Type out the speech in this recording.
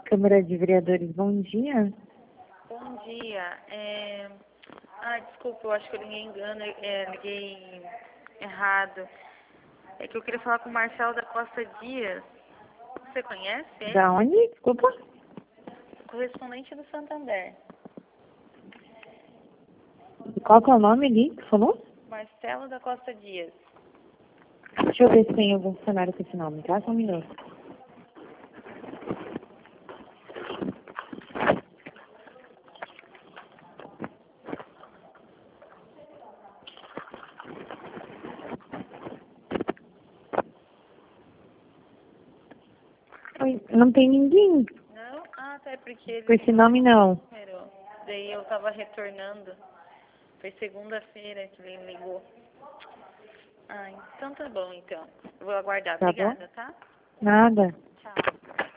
Câmara de Vereadores, bom dia. Bom dia. Desculpa, eu acho que eu liguei errado. É que eu queria falar com o Marcelo da Costa Dias. Você conhece ele? Da onde? Desculpa. Correspondente do Santander. Qual que é o nome ali que falou? Marcelo da Costa Dias. Deixa eu ver se tem algum funcionário com esse nome, tá? Só um minuto. Oi, não tem ninguém Não? Tá, é porque ele com esse nome, não. número. Daí eu tava retornando. Foi segunda-feira que ele ligou. Então tá bom, então. Vou aguardar. Tá bom? Obrigada, tá? Nada. Tchau.